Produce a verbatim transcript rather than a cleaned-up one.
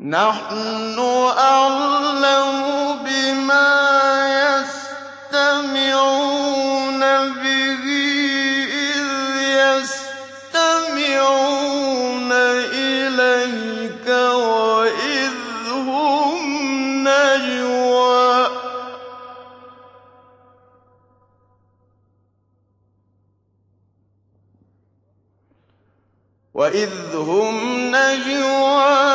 نَّحْنُ أَعْلَمُ بِمَا يَسْتَمِعُونَ بِهِ إِذْ يَسْتَمِعُونَ إِلَيْكَ وَإِذْ هُمْ نَجْوَىٰ وَإِذْ هُمْ نَجْوَىٰ